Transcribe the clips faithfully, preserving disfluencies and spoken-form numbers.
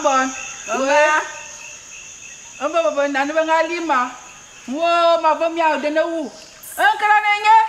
bon. Ouais. Un peu bon, n'a pas lima. Wow, ma femme a de nous. Un canadien.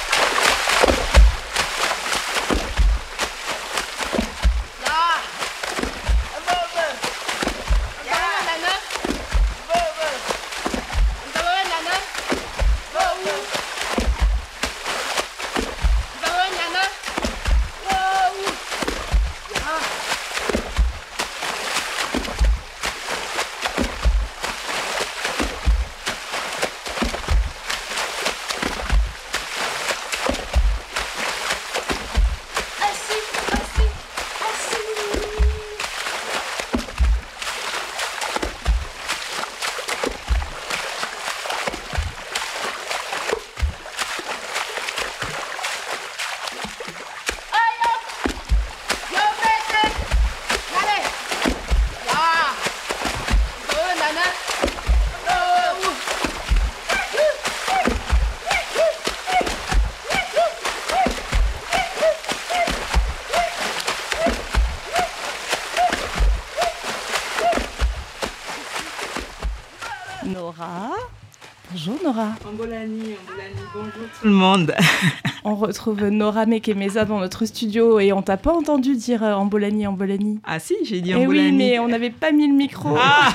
Nora. Bonjour Nora. Ambolani, Ambolani, bonjour tout le monde. On retrouve Nora Mekemeza dans notre studio et on t'a pas entendu dire euh, Ambolani, Ambolani. Ah si, j'ai dit Eh Ambolani. oui, mais on n'avait pas mis le micro. Ah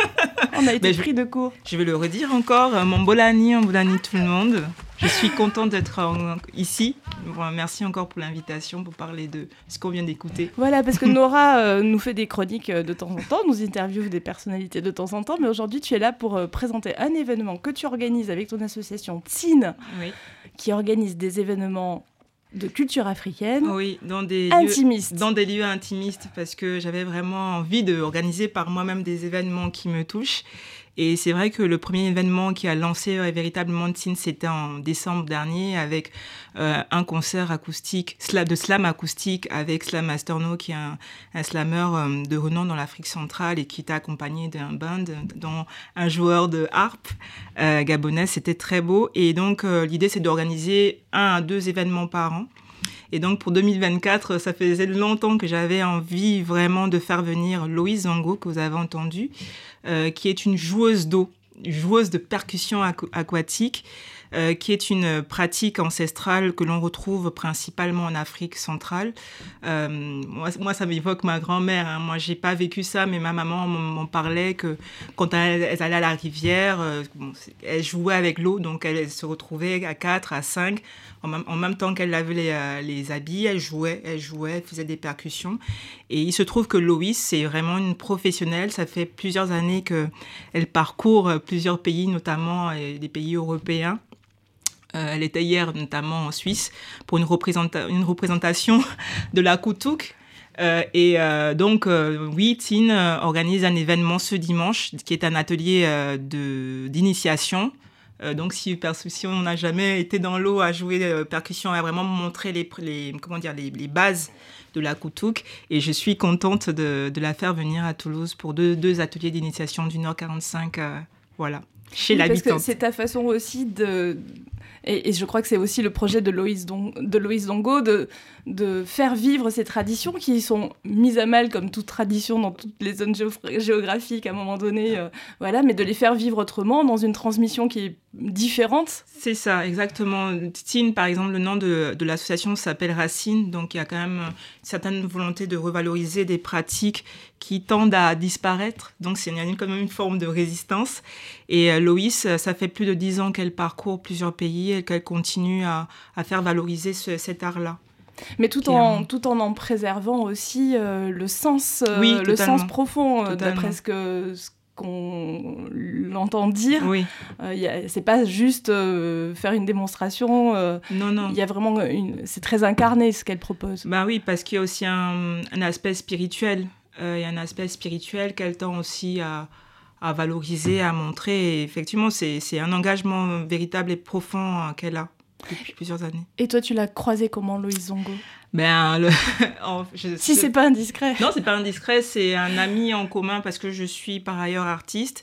On a été Mais pris je- de court. Je vais le redire encore, euh, Ambolani, Ambolani tout le monde. Je suis contente d'être en- ici. Bon, merci encore pour l'invitation pour parler de ce qu'on vient d'écouter. Voilà, parce que Nora euh, nous fait des chroniques euh, de temps en temps, nous interviewe des personnalités de temps en temps, mais aujourd'hui tu es là pour euh, présenter un événement que tu organises avec ton association T I N, Oui, qui organise des événements de culture africaine, oui dans, des intimistes. lieux, dans des lieux intimistes parce que j'avais vraiment envie d'organiser par moi-même des événements qui me touchent. Et c'est vrai que le premier événement qui a lancé euh, véritablement T I N, c'était en décembre dernier avec euh, un concert acoustique, sla- de slam acoustique avec Slam Astorno, qui est un, un slammer euh, de renom dans l'Afrique centrale et qui était accompagné d'un band, dont un joueur de harpe euh, gabonais. C'était très beau. Et donc, euh, l'idée, c'est d'organiser un à deux événements par an. Et donc, pour deux mille vingt-quatre, ça faisait longtemps que j'avais envie vraiment de faire venir Loïse Zongo, que vous avez entendu, euh, qui est une joueuse d'eau, joueuse de percussion aqu- aquatique, euh, qui est une pratique ancestrale que l'on retrouve principalement en Afrique centrale. Euh, moi, moi, ça m'évoque ma grand-mère. Hein. Moi, j'ai pas vécu ça, mais ma maman m'en m'en parlait que quand elle, elle allait à la rivière, euh, bon, c'est- elle jouait avec l'eau, donc elle, elle se retrouvait à quatre, à cinq. En même, en même temps qu'elle lavait les, euh, les habits, elle jouait, elle jouait, elle faisait des percussions. Et il se trouve que Loïs, c'est vraiment une professionnelle. Ça fait plusieurs années qu'elle parcourt euh, plusieurs pays, notamment euh, des pays européens. Euh, elle était hier notamment en Suisse pour une, représenta- une représentation de la Koutouk. Euh, et euh, donc, euh, oui, T I N euh, organise un événement ce dimanche qui est un atelier euh, de, d'initiation. Euh, donc, si, si on n'a jamais été dans l'eau à jouer euh, percussion, à vraiment montrer les, les, comment dire, les, les bases de la Koutouk. Et je suis contente de, de la faire venir à Toulouse pour deux, deux ateliers d'initiation du Nord quarante-cinq. Euh, voilà, chez Oui, parce l'habitante. que c'est ta façon aussi de... Et, et je crois que c'est aussi le projet de Loïse, Don... de Loïse Dongo de, de faire vivre ces traditions qui sont mises à mal comme toute tradition dans toutes les zones géo- géographiques à un moment donné, euh, voilà, mais de les faire vivre autrement dans une transmission qui est différente. C'est ça, exactement. T I N, par exemple, le nom de, de l'association s'appelle Racine, donc il y a quand même une certaine volonté de revaloriser des pratiques qui tendent à disparaître. Donc c'est, il y a quand même une forme de résistance. Et euh, Loïs, ça fait plus de dix ans qu'elle parcourt plusieurs pays et qu'elle continue à, à faire valoriser ce, cet art-là. Mais tout Clairement. en, tout en en préservant aussi euh, le sens, euh, Oui, le totalement. sens profond, euh, Totalement. d'après ce que... ce qu'on l'entend dire. Oui, Euh, y a- c'est pas juste euh, faire une démonstration. euh, non, non. Il y a vraiment une... C'est très incarné ce qu'elle propose. Ben oui, parce qu'il y a aussi un, un aspect spirituel. Euh, il y a un aspect spirituel qu'elle tend aussi à, à valoriser, à montrer. Et effectivement, c'est, c'est un engagement véritable et profond euh, qu'elle a depuis plusieurs années. Et toi, tu l'as croisée comment, Loïse Zongo? Ben, le, en- je- Si je- c'est pas indiscret. Non, c'est pas indiscret, c'est un ami en commun parce que je suis par ailleurs artiste.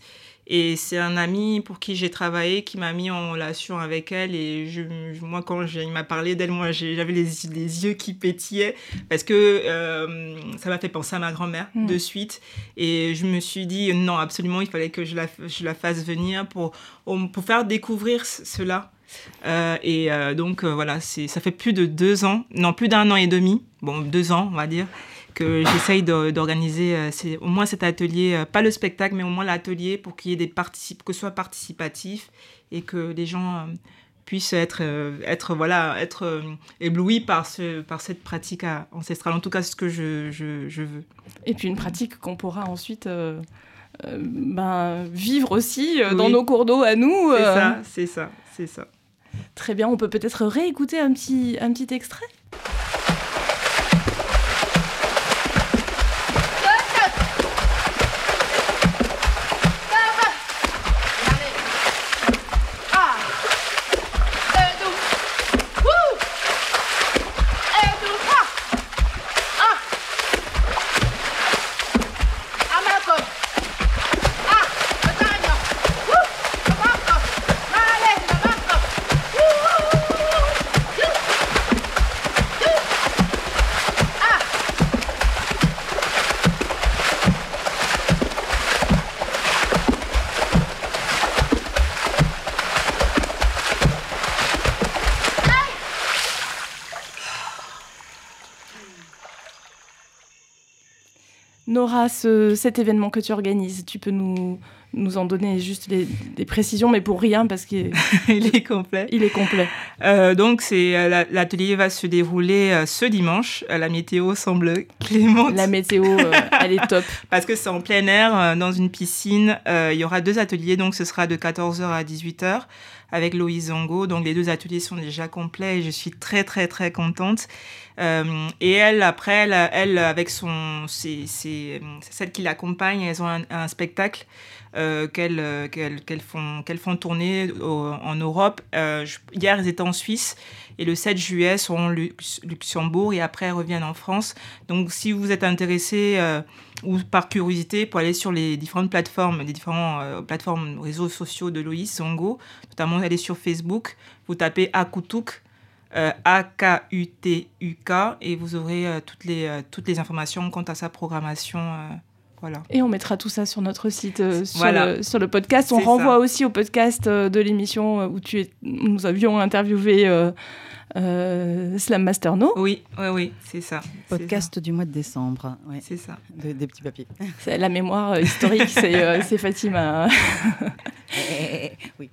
Et c'est un ami pour qui j'ai travaillé qui m'a mis en relation avec elle. Et je, moi, quand je, il m'a parlé d'elle, moi, j'ai, j'avais les, les yeux qui pétillaient parce que euh, ça m'a fait penser à ma grand-mère mmh. de suite. Et je me suis dit, non, absolument, il fallait que je la, je la fasse venir pour, pour faire découvrir cela. Euh, et euh, donc, euh, voilà, c'est, ça fait plus de deux ans, non, plus d'un an et demi, bon, deux ans, on va dire, que j'essaye de, d'organiser euh, c'est, au moins cet atelier, euh, pas le spectacle, mais au moins l'atelier pour qu'il y ait des particip- que ce soit participatif et que les gens euh, puissent être, euh, être, voilà, être euh, éblouis par, ce, par cette pratique ancestrale. En tout cas, c'est ce que je, je, je veux. Et puis une pratique qu'on pourra ensuite euh, euh, ben, vivre aussi euh, oui. dans nos cours d'eau à nous. C'est euh... ça, c'est ça, c'est ça. Très bien, on peut peut-être réécouter un petit, un petit extrait. Nora, ce, cet événement que tu organises, tu peux nous, nous en donner juste les, des précisions, mais pour rien, parce qu'il il est complet. Il est complet. Euh, donc, c'est, la, l'atelier va se dérouler euh, ce dimanche. La météo semble clémente. La météo, euh, elle est top. Parce que c'est en plein air, euh, dans une piscine. Euh, il y aura deux ateliers, donc ce sera de quatorze heures à dix-huit heures avec Loïs Zongo. Donc, les deux ateliers sont déjà complets et je suis très, très, très contente. Euh, et elle, après, elle, elle avec son, c'est, c'est, c'est celle qui l'accompagne, elles ont un, un spectacle euh, qu'elles, qu'elles, qu'elles, font, qu'elles font tourner au, en Europe. Euh, je, hier, elles étaient en Suisse et le sept juillet, seront au Lux, Luxembourg et après, elles reviennent en France. Donc, si vous êtes intéressé euh, ou par curiosité, pour aller sur les différentes plateformes, les différentes euh, plateformes réseaux sociaux de Loïs Zongo, notamment aller sur Facebook, vous tapez Akutuk. Euh, A K U T U K et vous aurez euh, toutes, les, euh, toutes les informations quant à sa programmation. Euh, voilà. Et on mettra tout ça sur notre site, euh, sur, voilà. le, sur le podcast. On C'est renvoie ça. aussi au podcast euh, de l'émission où, tu es, où nous avions interviewé euh, euh, Slam Master No. Oui, oui, oui, c'est ça. Podcast c'est ça. du mois de décembre. Ouais. C'est ça. De, des petits papiers. C'est la mémoire euh, historique, c'est, euh, c'est Fatima. Oui.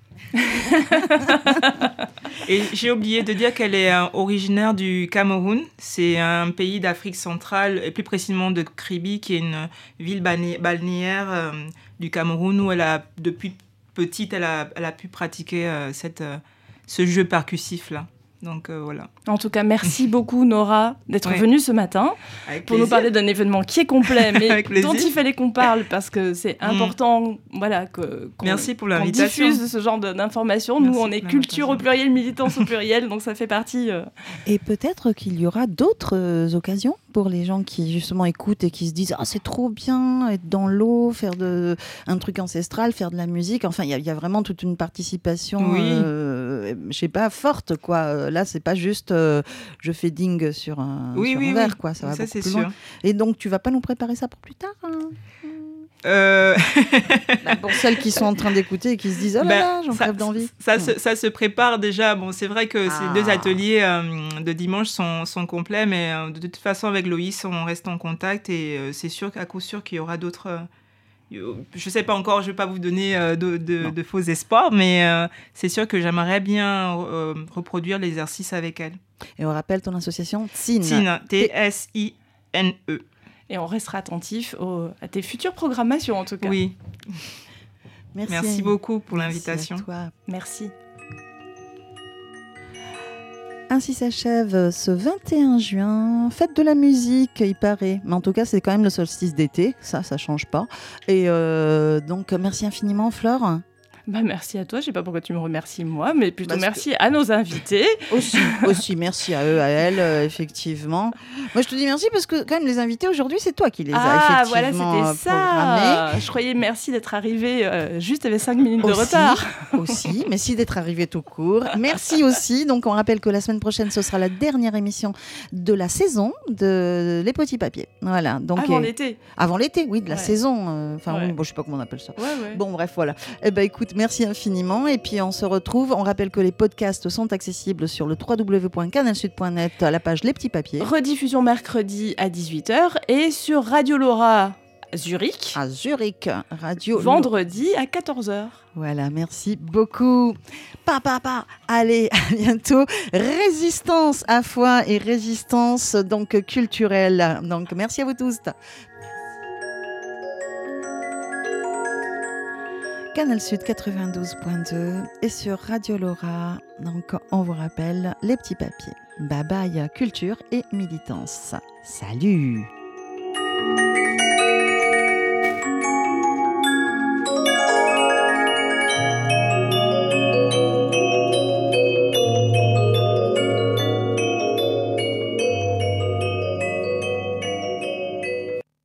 Et j'ai oublié de dire qu'elle est euh, originaire du Cameroun. C'est un pays d'Afrique centrale, et plus précisément de Kribi, qui est une ville balnéaire euh, du Cameroun où elle a, depuis petite, elle a, elle a pu pratiquer euh, cette, euh, ce jeu percussif-là. Donc euh, voilà. En tout cas, merci beaucoup Nora d'être ouais. venue ce matin Avec pour plaisir. nous parler d'un événement qui est complet, mais dont il fallait qu'on parle parce que c'est important, mmh. voilà, que, qu'on, merci pour qu'on diffuse ce genre de, d'informations. Merci nous, on est culture au pluriel, militance au pluriel, donc ça fait partie. Euh... Et peut-être qu'il y aura d'autres euh, occasions pour les gens qui justement écoutent et qui se disent ah c'est trop bien être dans l'eau, faire de un truc ancestral, faire de la musique. Enfin, il y, y a vraiment toute une participation, oui. euh, je sais pas, forte quoi. Là, c'est pas juste euh, je fais ding sur un, oui, sur oui, un verre, oui. quoi. Ça va ça, beaucoup c'est plus sûr. loin. Et donc, tu vas pas nous préparer ça pour plus tard hein euh... bah, pour celles qui sont en train d'écouter et qui se disent oh là bah, là, j'en ça, crève d'envie. Ça, ça, se, ça se prépare déjà. Bon, c'est vrai que ah. ces deux ateliers euh, de dimanche sont, sont complets, mais euh, de toute façon, avec Loïs, on reste en contact et euh, c'est sûr qu'à coup sûr qu'il y aura d'autres. Euh, je ne sais pas encore, je ne vais pas vous donner euh, de, de, de faux espoirs, mais euh, c'est sûr que j'aimerais bien euh, reproduire l'exercice avec elle. Et on rappelle ton association T S I N. T S I N E. Et on restera attentif au, à tes futures programmations, en tout cas. Oui. Merci, Merci beaucoup pour l'invitation. Merci à toi. Merci. Ainsi s'achève ce vingt et un juin, fête de la musique, il paraît. Mais en tout cas, c'est quand même le solstice d'été, ça, ça change pas. Et euh, donc, merci infiniment, Flore. Bah, merci à toi. Je sais pas pourquoi tu me remercies moi, mais plutôt Parce merci que... à nos invités. Aussi, aussi, merci à eux, à elles, euh, effectivement. Moi, je te dis merci parce que quand même les invités aujourd'hui, c'est toi qui les as ah, effectivement voilà, c'était programmés. ça. Je croyais merci d'être arrivé euh, juste avec cinq minutes aussi, de retard. Aussi, merci d'être arrivé tout court. Merci aussi. Donc, on rappelle que la semaine prochaine, ce sera la dernière émission de la saison de Les Petits Papiers. Voilà. Donc, avant et... l'été. Avant l'été, oui, de la ouais. saison. Enfin, ouais. oui, bon, je sais pas comment on appelle ça. Ouais, ouais. Bon, bref, voilà. Eh ben, écoute, merci infiniment. Et puis, on se retrouve. On rappelle que les podcasts sont accessibles sur le w w w point canal sud point net à la page Les Petits Papiers. Rediffusion mercredi à dix-huit heures et sur Radio Laura Zurich. À Zurich, Radio vendredi à quatorze heures. Voilà, merci beaucoup. Pa, pa, pa. Allez, à bientôt. Résistance à foi et résistance donc culturelle. Donc, merci à vous tous. Canal Sud quatre-vingt-douze point deux et sur Radio Laura. Donc, on vous rappelle les petits papiers. Bye bye, culture et militance. Salut!